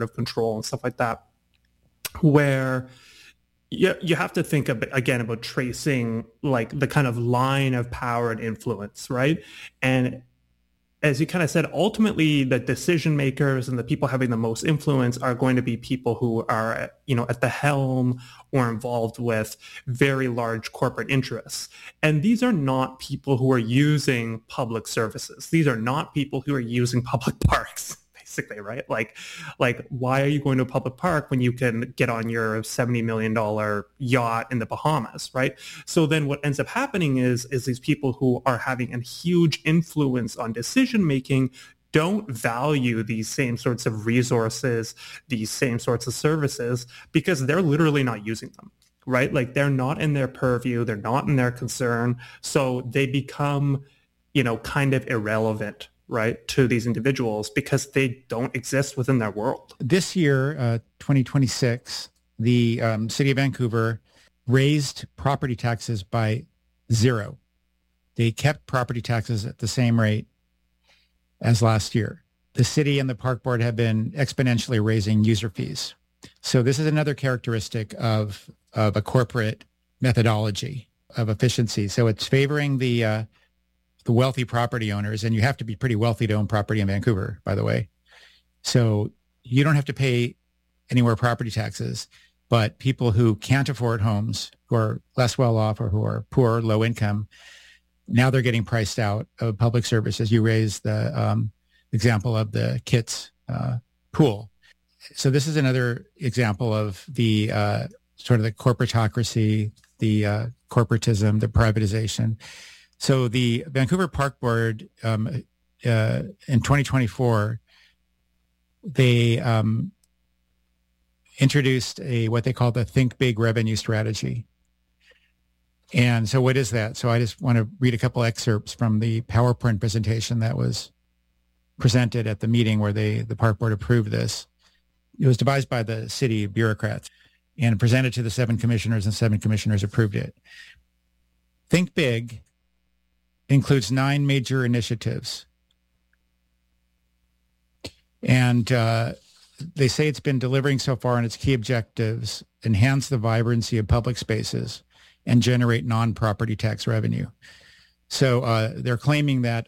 of control and stuff like that, where you have to think again about tracing like the kind of line of power and influence, right? And as you kind of said, ultimately the decision makers and the people having the most influence are going to be people who are, at the helm or involved with very large corporate interests. And these are not people who are using public services. These are not people who are using public parks. Basically, right? Like, why are you going to a public park when you can get on your $70 million yacht in the Bahamas, right? So then what ends up happening is these people who are having a huge influence on decision making don't value these same sorts of resources, these same sorts of services, because they're literally not using them, right? Like they're not in their purview, they're not in their concern. So they become, kind of irrelevant, right, to these individuals because they don't exist within their world. This year, 2026, the city of Vancouver raised property taxes by 0. They kept property taxes at the same rate as last year. The city and the park board have been exponentially raising user fees. So this is another characteristic of a corporate methodology of efficiency. So it's favoring the wealthy property owners, and you have to be pretty wealthy to own property in Vancouver, by the way. So you don't have to pay any more property taxes, but people who can't afford homes, who are less well off or who are poor, low income, now they're getting priced out of public services. You raised the example of the Kits pool. So this is another example of the sort of the corporatocracy, the corporatism, the privatization. So the Vancouver Park Board in 2024, they introduced what they call the Think Big revenue strategy. And so what is that? So I just want to read a couple excerpts from the PowerPoint presentation that was presented at the meeting where the Park Board approved this. It was devised by the city bureaucrats and presented to the 7 commissioners, and 7 commissioners approved it. Think Big includes 9 major initiatives. And they say it's been delivering so far on its key objectives: enhance the vibrancy of public spaces and generate non-property tax revenue. So they're claiming that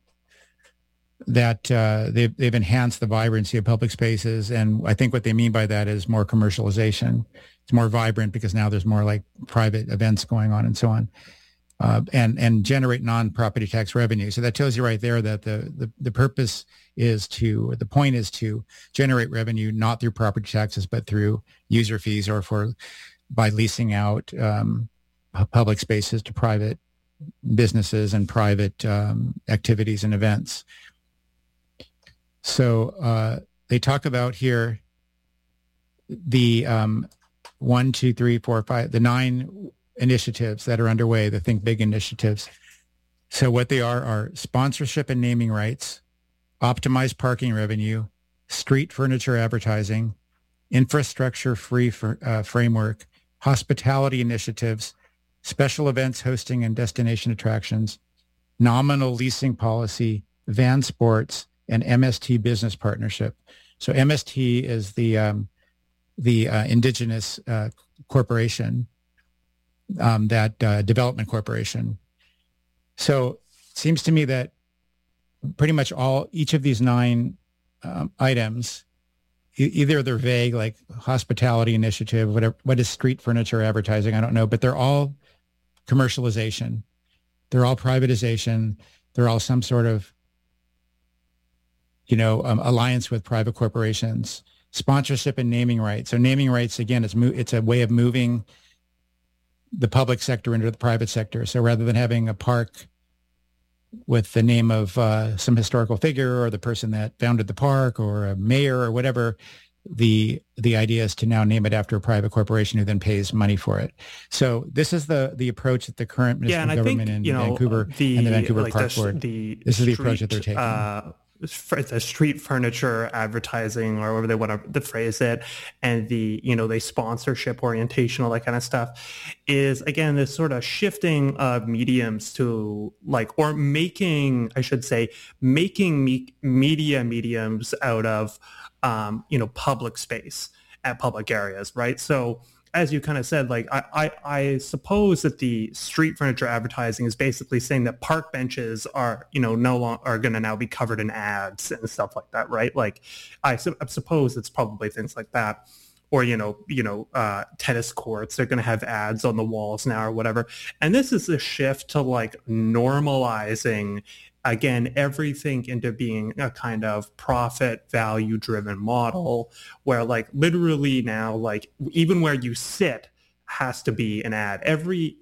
they've enhanced the vibrancy of public spaces, and I think what they mean by that is more commercialization. It's more vibrant because now there's more like private events going on and so on. And generate non-property tax revenue. So that tells you right there that the purpose is the point is to generate revenue not through property taxes, but through user fees or by leasing out public spaces to private businesses and private activities and events. So they talk about here the 1, 2, 3, 4, 5, the 9 initiatives that are underway, the Think Big initiatives. So what they are sponsorship and naming rights, optimized parking revenue, street furniture advertising, infrastructure free framework, hospitality initiatives, special events hosting and destination attractions, nominal leasing policy, van sports, and MST business partnership. So MST is the indigenous corporation, that development corporation. So it seems to me that pretty much each of these 9 items, either they're vague, like hospitality initiative, whatever. What is street furniture advertising? I don't know, but they're all commercialization. They're all privatization. They're all some sort of, alliance with private corporations. Sponsorship and naming rights. So naming rights, again, it's a way of moving the public sector into the private sector. So rather than having a park with the name of some historical figure or the person that founded the park or a mayor or whatever, the idea is to now name it after a private corporation who then pays money for it. So this is the approach that the current municipal government in Vancouver and the Vancouver Park Board, this is the approach that they're taking. The street furniture advertising, or however they want to phrase it, and the sponsorship orientation, all that kind of stuff, is again this sort of shifting of mediums to making media mediums out of public space at public areas, right? So as you kind of said, like I suppose that the street furniture advertising is basically saying that park benches are, no longer are going to now be covered in ads and stuff like that, right? Like I suppose it's probably things like that. Or tennis courts, they're going to have ads on the walls now or whatever. And this is a shift to like normalizing again everything into being a kind of profit value driven model where like literally now like even where you sit has to be an ad. Every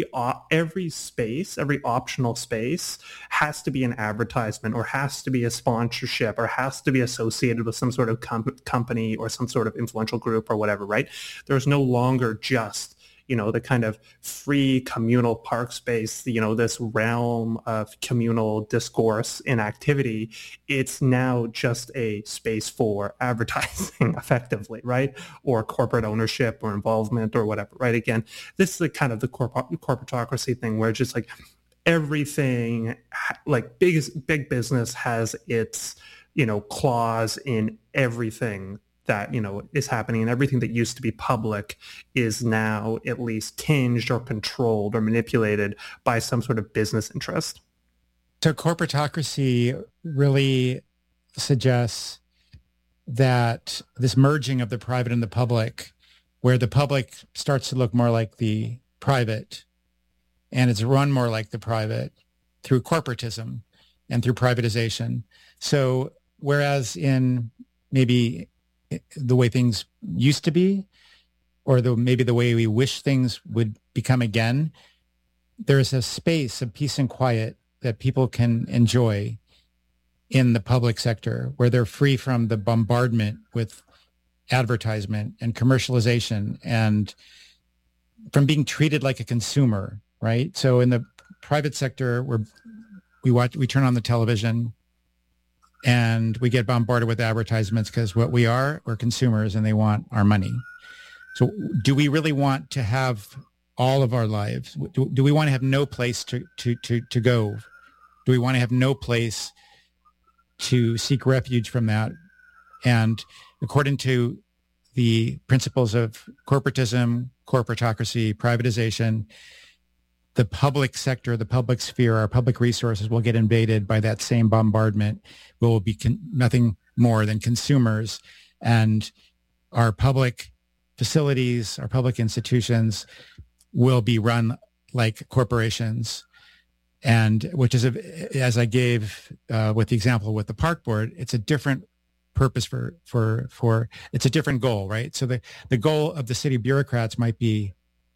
space, every optional space has to be an advertisement or has to be a sponsorship or has to be associated with some sort of company or some sort of influential group or whatever, right? There's no longer just the kind of free communal park space, this realm of communal discourse and activity. It's now just a space for advertising effectively, right? Or corporate ownership or involvement or whatever, right? Again, this is the kind of the corporatocracy thing where just like everything, like big business has its, clause in everything that is happening, and everything that used to be public is now at least tinged or controlled or manipulated by some sort of business interest. So corporatocracy really suggests that this merging of the private and the public, where the public starts to look more like the private and it's run more like the private through corporatism and through privatization. So whereas in maybe the way things used to be, or maybe the way we wish things would become again, there is a space of peace and quiet that people can enjoy in the public sector where they're free from the bombardment with advertisement and commercialization and from being treated like a consumer, right? So in the private sector, we turn on the television and we get bombarded with advertisements because we're consumers and they want our money. So do we really want to have all of our lives? Do we want to have no place to go? Do we want to have no place to seek refuge from that? And according to the principles of corporatism, corporatocracy, privatization, the public sector, the public sphere, our public resources will get invaded by that same bombardment. We will be nothing more than consumers, and our public facilities, our public institutions will be run like corporations. And which is, as I gave with the example with the park board, it's a different purpose for it's a different goal, right? So the goal of the city bureaucrats might be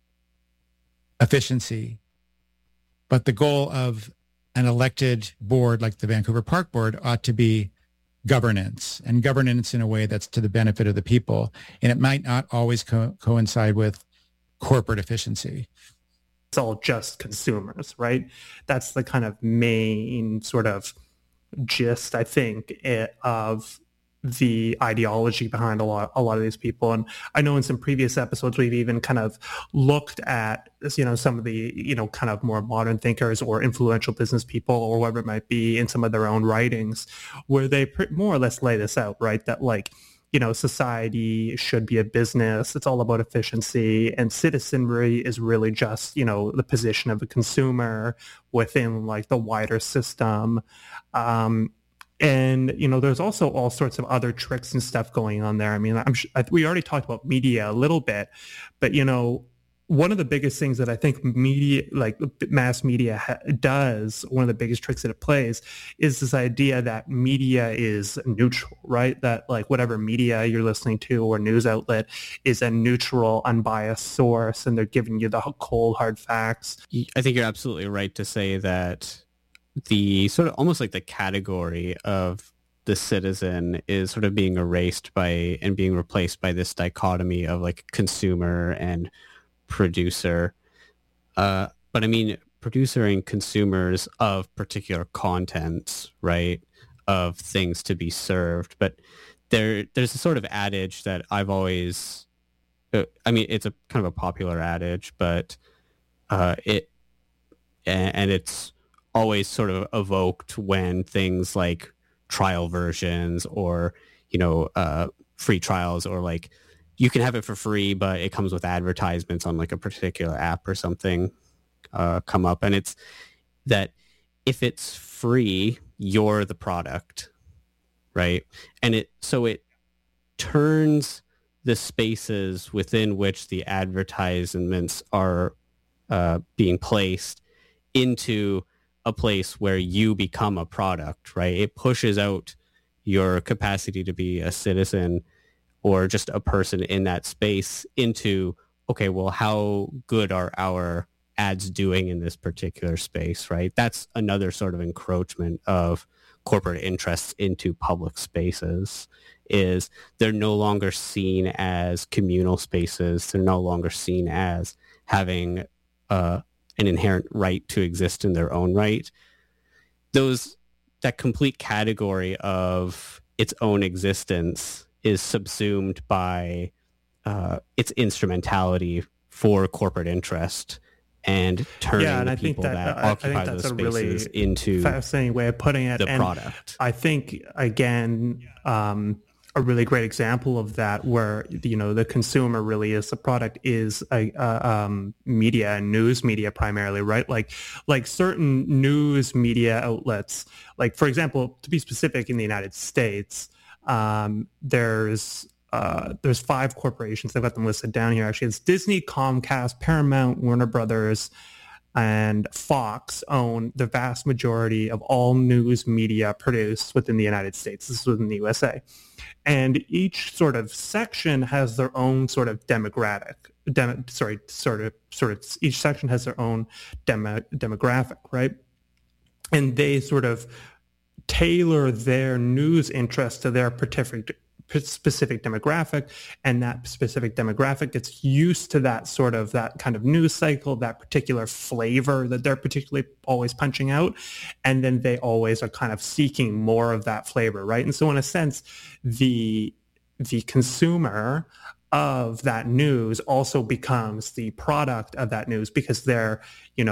efficiency, but the goal of an elected board like the Vancouver Park Board ought to be governance, and governance in a way that's to the benefit of the people. And it might not always coincide with corporate efficiency. It's all just consumers, right? That's the kind of main sort of gist, I think, of the ideology behind a lot of these people. And I know in some previous episodes we've even kind of looked at some of the kind of more modern thinkers or influential business people or whatever it might be in some of their own writings where they more or less lay this out, right? That like society should be a business. It's all about efficiency, and citizenry is really just the position of a consumer within like the wider system. And, there's also all sorts of other tricks and stuff going on there. I mean, we already talked about media a little bit, but, one of the biggest things that I think media, like mass media does, one of the biggest tricks that it plays is this idea that media is neutral, right? That like whatever media you're listening to or news outlet is a neutral, unbiased source, and they're giving you the cold, hard facts. I think you're absolutely right to say that the sort of almost like the category of the citizen is sort of being erased by and being replaced by this dichotomy of like consumer and producer. But I mean, producer and consumers of particular contents, right? Of things to be served. But there's a sort of adage that I've always, I mean, it's a kind of a popular adage, but it's always sort of evoked when things like trial versions or free trials, or like you can have it for free, but it comes with advertisements on like a particular app or something come up. And it's that if it's free, you're the product, right? And it turns the spaces within which the advertisements are being placed into a place where you become a product, right? It pushes out your capacity to be a citizen or just a person in that space into, okay, well, how good are our ads doing in this particular space, right? That's another sort of encroachment of corporate interests into public spaces, is they're no longer seen as communal spaces. They're no longer seen as having an inherent right to exist in their own right. That complete category of its own existence is subsumed by its instrumentality for corporate interest and turning the people that occupy those spaces really into fascinating way of putting it. The product. I think, again, a really great example of that, where the consumer really is the product, is media and news media primarily, right? Like certain news media outlets, like for example, to be specific, in the United States, there's 5 corporations. I've got them listed down here. Actually, it's Disney, Comcast, Paramount, Warner Brothers, and Fox own the vast majority of all news media produced within the United States. This is within the USA. And each sort of section has their own sort of each section has their own demographic, right? And they sort of tailor their news interest to their specific demographic, and that specific demographic gets used to that kind of news cycle, that particular flavor that they're particularly always punching out, and then they always are kind of seeking more of that flavor, right? And so in a sense, the consumer of that news also becomes the product of that news, because they're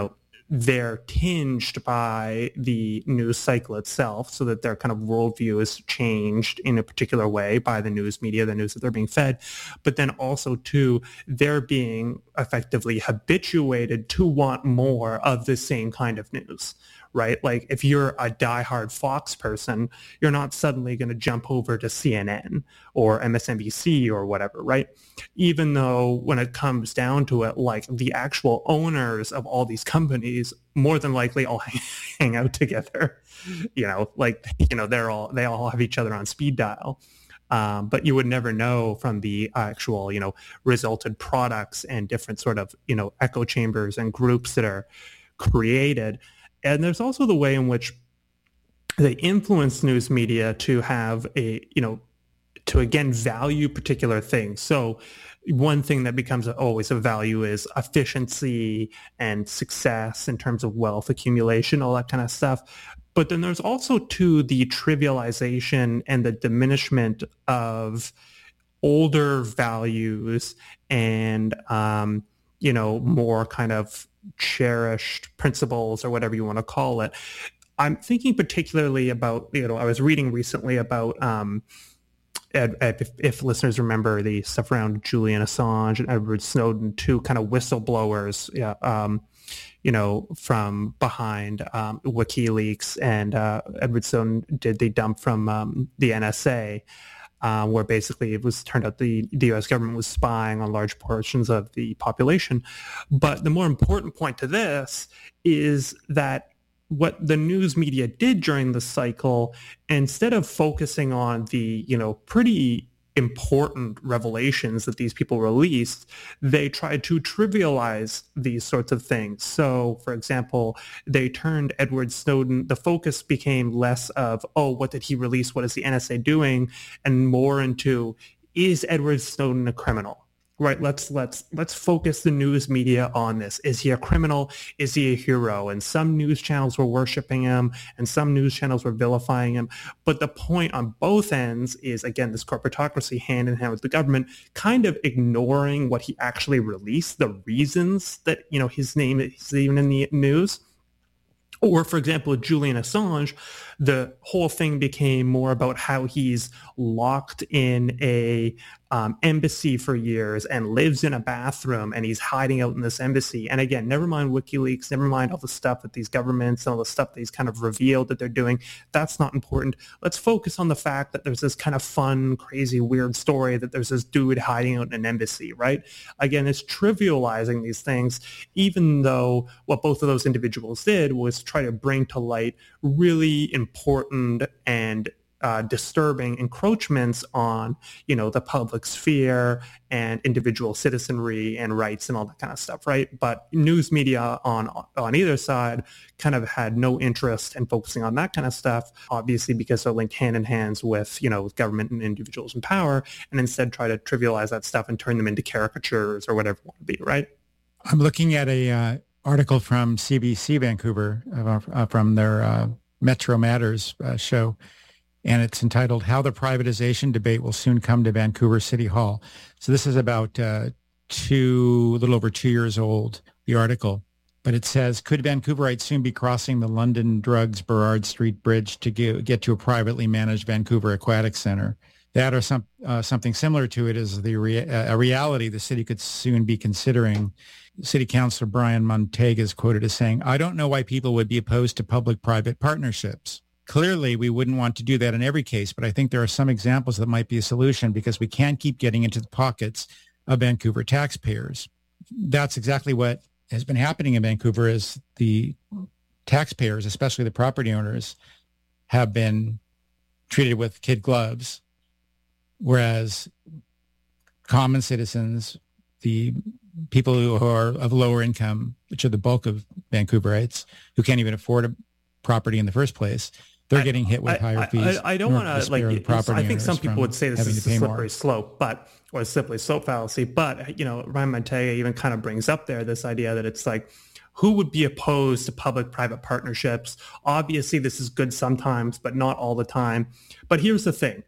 tinged by the news cycle itself, so that their kind of worldview is changed in a particular way by the news media, the news that they're being fed. But then also, too, they're being effectively habituated to want more of the same kind of news, right? Like if you're a diehard Fox person, you're not suddenly going to jump over to CNN or MSNBC or whatever, right? Even though when it comes down to it, like the actual owners of all these companies more than likely all hang out together, they all have each other on speed dial. But you would never know from the actual, resulted products and different sort of, echo chambers and groups that are created. And there's also the way in which they influence news media to have to again value particular things. So one thing that becomes always a value is efficiency and success in terms of wealth accumulation, all that kind of stuff. But then there's also too the trivialization and the diminishment of older values and more kind of cherished principles, or whatever you want to call it. I'm thinking particularly about, I was reading recently about, if listeners remember the stuff around Julian Assange and Edward Snowden, two kind of whistleblowers, from behind WikiLeaks, and Edward Snowden did the dump from the NSA. Where basically it was turned out the U.S. government was spying on large portions of the population. But the more important point to this is that what the news media did during the cycle, instead of focusing on the, pretty important revelations that these people released, they tried to trivialize these sorts of things. So, for example, they turned Edward Snowden, the focus became less of, what did he release? What is the NSA doing? And more into, is Edward Snowden a criminal? Right, let's focus the news media on this. Is he a criminal? Is he a hero? And some news channels were worshiping him, and some news channels were vilifying him. But the point on both ends is, again, this corporatocracy hand in hand with the government, kind of ignoring what he actually released, the reasons that his name is even in the news. Or, for example, Julian Assange, the whole thing became more about how he's locked in a embassy for years and lives in a bathroom, and he's hiding out in this embassy. And again, never mind WikiLeaks, never mind all the stuff that these governments and all the stuff that he's kind of revealed that they're doing. That's not important. Let's focus on the fact that there's this kind of fun, crazy, weird story that there's this dude hiding out in an embassy, right? Again, it's trivializing these things, even though what both of those individuals did was try to bring to light really important and disturbing encroachments on, the public sphere and individual citizenry and rights and all that kind of stuff, right? But news media on either side kind of had no interest in focusing on that kind of stuff, obviously because they're linked hand in hand with, with government and individuals in power, and instead try to trivialize that stuff and turn them into caricatures or whatever it want to be, right? I'm looking at a article from CBC Vancouver from their Metro Matters show, and it's entitled "How the Privatization Debate Will Soon Come to Vancouver City Hall." So this is about a little over 2 years old, the article. But it says, could Vancouverites soon be crossing the London Drugs Burrard Street Bridge to get to a privately managed Vancouver Aquatic Center? That or something similar to it is a reality the city could soon be considering. City Councilor Brian Montega is quoted as saying, "I don't know why people would be opposed to public-private partnerships. Clearly, we wouldn't want to do that in every case, but I think there are some examples that might be a solution because we can't keep getting into the pockets of Vancouver taxpayers." That's exactly what has been happening in Vancouver, is the taxpayers, especially the property owners, have been treated with kid gloves, whereas common citizens, the people who are of lower income, which are the bulk of Vancouverites, who can't even afford a property in the first place, they're getting hit with higher fees. I don't want to I think some people would say this is a slippery slope, or a slippery slope fallacy. But Ryan Montega even kind of brings up there this idea that it's like, who would be opposed to public-private partnerships? Obviously, this is good sometimes, but not all the time. But here's the thing: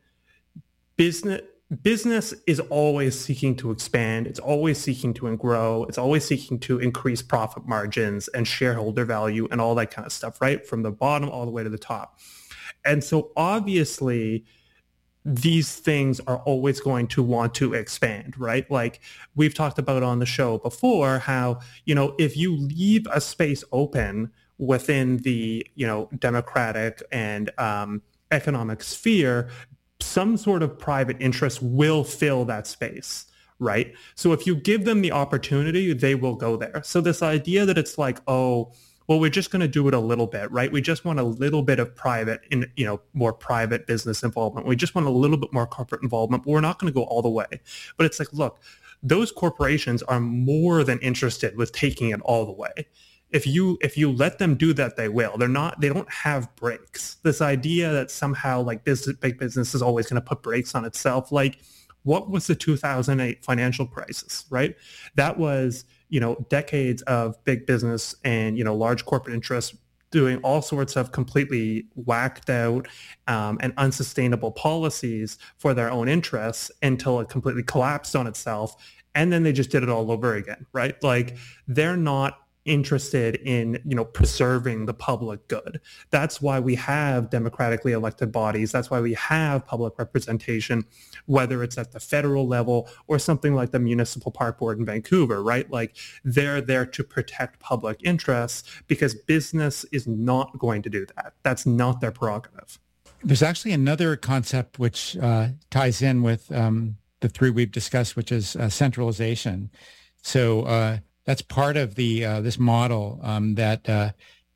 business is always seeking to expand. It's always seeking to grow. It's always seeking to increase profit margins and shareholder value and all that kind of stuff, right? From the bottom all the way to the top. And so obviously these things are always going to want to expand, right? Like we've talked about on the show before, how, if you leave a space open within the, democratic and economic sphere, some sort of private interest will fill that space, right? So if you give them the opportunity, they will go there. So this idea that it's like, oh, well, we're just going to do it a little bit, right? We just want a little bit of private, more private business involvement. We just want a little bit more corporate involvement, but we're not going to go all the way. But it's like, look, those corporations are more than interested with taking it all the way. If you let them do that, they will. They don't have brakes. This idea that somehow like big business is always going to put brakes on itself. Like, what was the 2008 financial crisis, right? That was, decades of big business and, large corporate interests doing all sorts of completely whacked out and unsustainable policies for their own interests until it completely collapsed on itself. And then they just did it all over again, right? Like, they're not interested in, preserving the public good. That's why we have democratically elected bodies. That's why we have public representation, whether it's at the federal level or something like the Municipal Park Board in Vancouver, right? Like, they're there to protect public interests because business is not going to do that. That's not their prerogative. There's actually another concept which ties in with the three we've discussed, which is centralization. So that's part of the this model that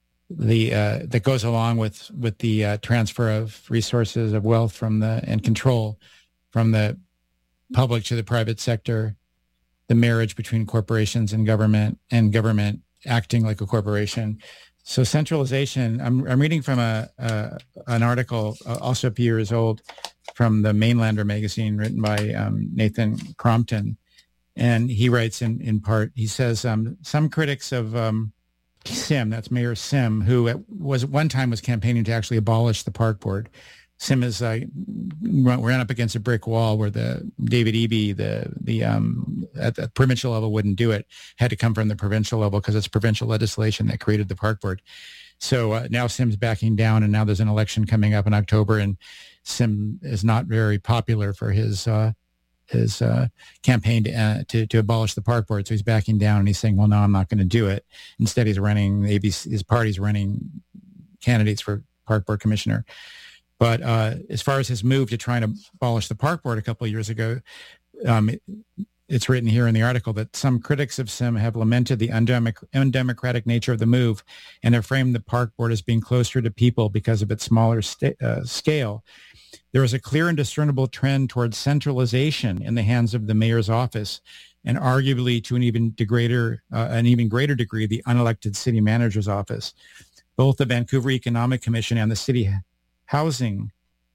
goes along with the transfer of resources, of wealth and control from the public to the private sector, the marriage between corporations and government acting like a corporation. So centralization. I'm reading from an article also a few years old from the Mainlander magazine, written by Nathan Crompton. And he writes in part, he says, some critics of Sim, that's Mayor Sim, who at one time was campaigning to actually abolish the park board. Sim is ran up against a brick wall where the David Eby, at the provincial level, wouldn't do it. Had to come from the provincial level because it's provincial legislation that created the park board. So now Sim's backing down, and now there's an election coming up in October, and Sim is not very popular for his campaign to abolish the park board. So he's backing down, and he's saying, well, no, I'm not going to do it. Instead, he's running his party's running candidates for park board commissioner. But as far as his move to try to abolish the park board a couple of years ago, it's written here in the article that some critics of Sim have lamented the undemocratic nature of the move and have framed the park board as being closer to people because of its smaller scale. There is a clear and discernible trend towards centralization in the hands of the mayor's office, and arguably to an even greater degree, the unelected city manager's office. Both the Vancouver Economic Commission and the city's housing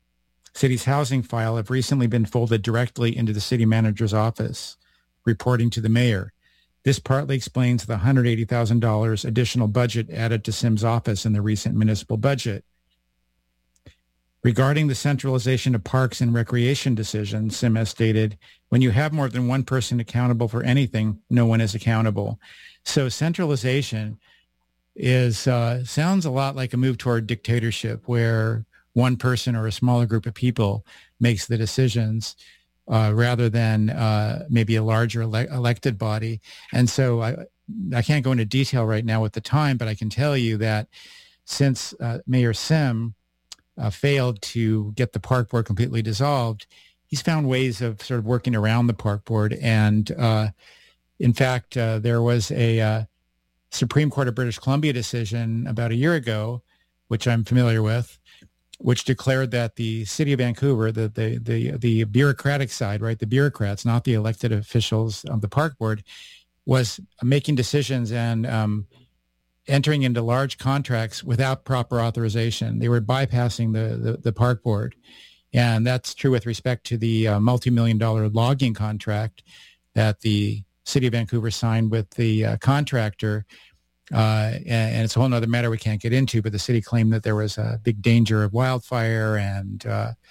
file have recently been folded directly into the city manager's office, reporting to the mayor. This partly explains the $180,000 additional budget added to Sim's office in the recent municipal budget. Regarding the centralization of parks and recreation decisions, Sim has stated, when you have more than one person accountable for anything, no one is accountable. So centralization sounds a lot like a move toward dictatorship, where one person or a smaller group of people makes the decisions rather than maybe a larger elected body. And so I can't go into detail right now at the time, but I can tell you that since Mayor Sim failed to get the park board completely dissolved, he's found ways of sort of working around the park board. And in fact, there was a Supreme Court of British Columbia decision about a year ago, which I'm familiar with, which declared that the city of Vancouver, the bureaucratic side, right, the bureaucrats, not the elected officials of the park board, was making decisions and entering into large contracts without proper authorization. They were bypassing the park board. And that's true with respect to the multi-million-dollar logging contract that the city of Vancouver signed with the contractor. And it's a whole other matter we can't get into, but the city claimed that there was a big danger of wildfire and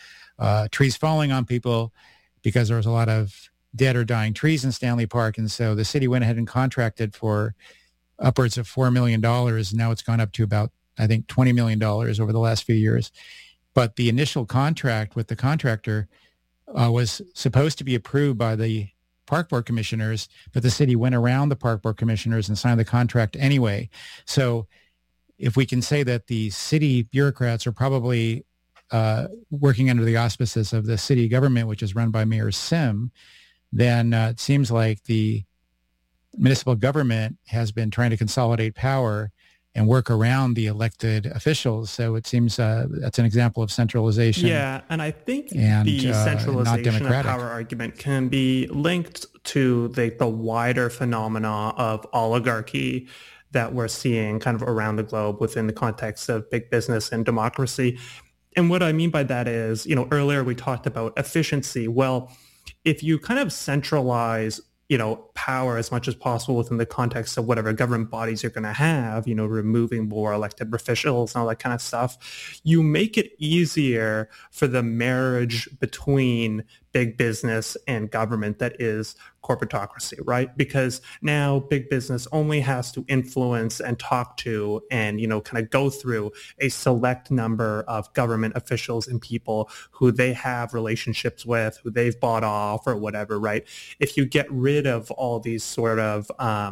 trees falling on people because there was a lot of dead or dying trees in Stanley Park. And so the city went ahead and contracted for upwards of $4 million. Now it's gone up to about, I think, $20 million over the last few years. But the initial contract with the contractor was supposed to be approved by the park board commissioners, but the city went around the park board commissioners and signed the contract anyway. So if we can say that the city bureaucrats are probably working under the auspices of the city government, which is run by Mayor Sim, then it seems like the municipal government has been trying to consolidate power and work around the elected officials. So it seems that's an example of centralization. Yeah, and I think the centralization of power argument can be linked to the wider phenomena of oligarchy that we're seeing kind of around the globe within the context of big business and democracy. And what I mean by that is, earlier we talked about efficiency. Well, if you kind of centralize power as much as possible within the context of whatever government bodies you're going to have, removing more elected officials and all that kind of stuff, you make it easier for the marriage between big business and government that is corporatocracy, right? Because now big business only has to influence and talk to and, kind of go through a select number of government officials and people who they have relationships with, who they've bought off or whatever, right? If you get rid of all these sort of,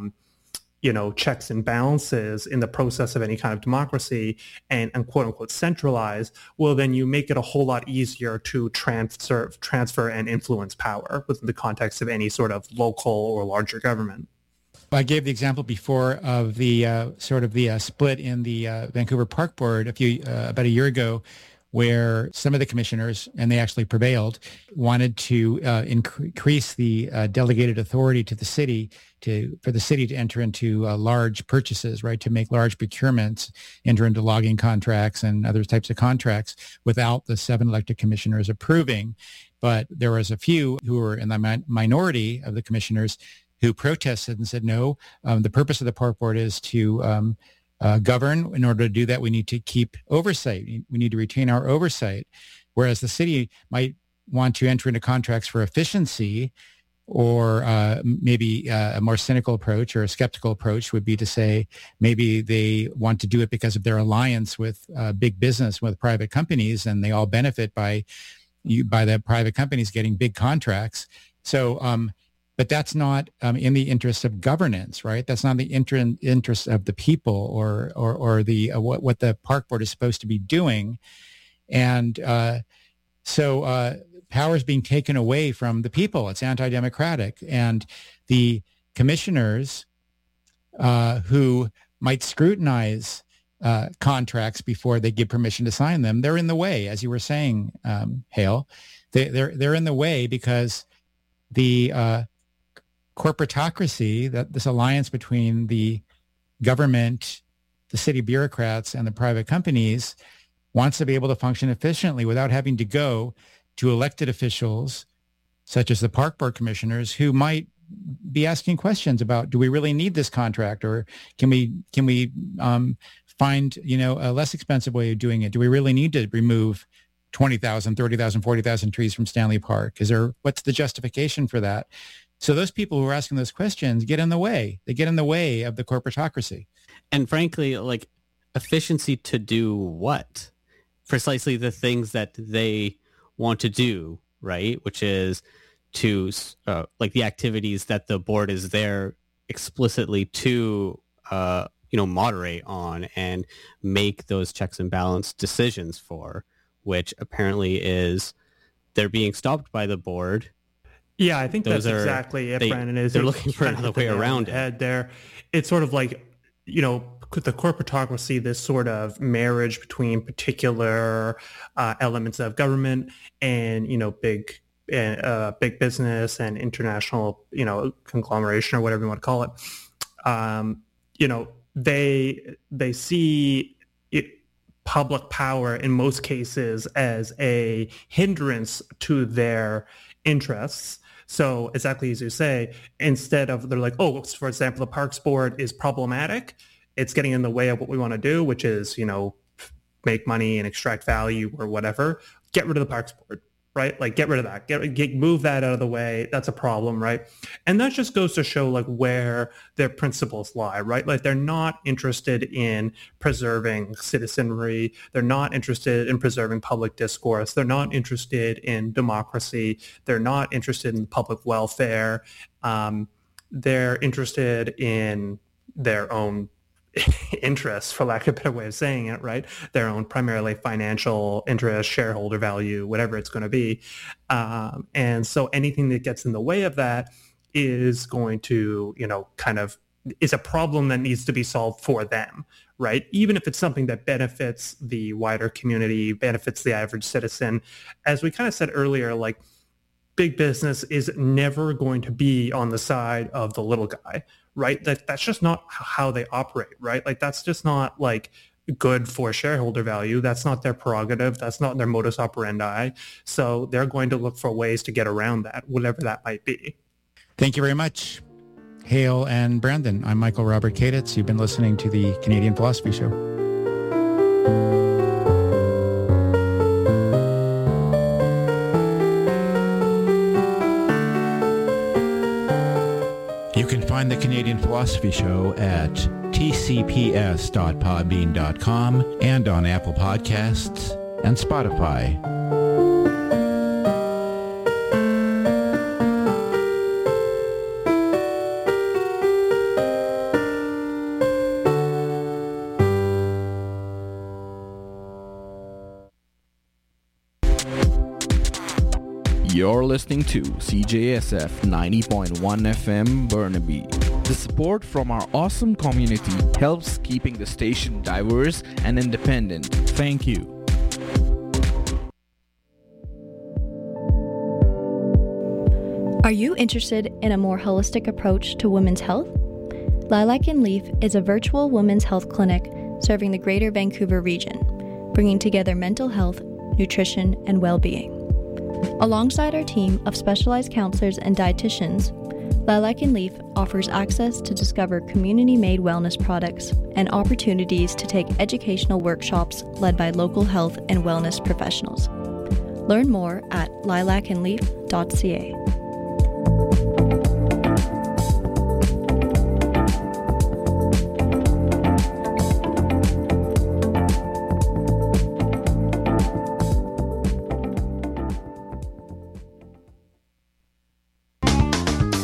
checks and balances in the process of any kind of democracy and quote unquote centralize, well, then you make it a whole lot easier to transfer and influence power within the context of any sort of local or larger government. I gave the example before of the split in the Vancouver Park Board about a year ago, where some of the commissioners, and they actually prevailed, wanted to increase the delegated authority to the city for the city to enter into large purchases, right, to make large procurements, enter into logging contracts and other types of contracts without the 7 elected commissioners approving. But there was a few who were in the minority of the commissioners who protested and said, no, the purpose of the park board is to govern. In order to do that, we need to keep oversight. We need to retain our oversight. Whereas the city might want to enter into contracts for efficiency, Or maybe a more cynical approach or a skeptical approach would be to say maybe they want to do it because of their alliance with big business, with private companies, and they all benefit by the private companies getting big contracts. So, but that's not in the interest of governance, right? That's not the interest of the people or the what the park board is supposed to be doing, and so power is being taken away from the people. It's anti-democratic. And the commissioners who might scrutinize contracts before they give permission to sign them, they're in the way, as you were saying, Hale. They're in the way because the corporatocracy, that this alliance between the government, the city bureaucrats, and the private companies wants to be able to function efficiently without having to go to elected officials, such as the park board commissioners, who might be asking questions about, do we really need this contract, or can we find a less expensive way of doing it? Do we really need to remove 20,000, 30,000, 40,000 trees from Stanley Park? What's the justification for that? So those people who are asking those questions get in the way. They get in the way of the corporatocracy. And frankly, like, efficiency to do what? Precisely the things that they want to do, right? Which is to like the activities that the board is there explicitly to moderate on and make those checks and balance decisions for, which apparently is they're being stopped by the board. Yeah, I think that's exactly it, Brandon. They're looking for another way around it. There, it's sort of like, the corporatocracy, this sort of marriage between particular elements of government and big business and international conglomeration, or whatever you want to call it. They see public power in most cases as a hindrance to their interests. So exactly as you say, instead of, they're like, oh, for example, the Parks Board is problematic. It's getting in the way of what we want to do, which is, make money and extract value or whatever. Get rid of the Parks Board, right? Like, get rid of that. Move that out of the way. That's a problem, right? And that just goes to show, like, where their principles lie, right? Like, they're not interested in preserving citizenry. They're not interested in preserving public discourse. They're not interested in democracy. They're not interested in public welfare. They're interested in their own interests, for lack of a better way of saying it, right? Their own primarily financial interest, shareholder value, whatever it's going to be. And so anything that gets in the way of that is going to, is a problem that needs to be solved for them, right? Even if it's something that benefits the wider community, benefits the average citizen. As we kind of said earlier, like, big business is never going to be on the side of the little guy, right? That's just not how they operate, right? Like, that's just not, like, good for shareholder value. That's not their prerogative. That's not their modus operandi. So they're going to look for ways to get around that, whatever that might be. Thank you very much, Hale and Brandon. I'm Michael Robert Kaditz. You've been listening to the Canadian Philosophy Show. You can find the Canadian Philosophy Show at tcps.podbean.com and on Apple Podcasts and Spotify. You're listening to CJSF 90.1 FM Burnaby. The support from our awesome community helps keeping the station diverse and independent. Thank you. Are you interested in a more holistic approach to women's health? Lilac and Leaf is a virtual women's health clinic serving the Greater Vancouver region, bringing together mental health, nutrition, and well-being. Alongside our team of specialized counselors and dietitians, Lilac and Leaf offers access to discover community-made wellness products and opportunities to take educational workshops led by local health and wellness professionals. Learn more at lilacandleaf.ca.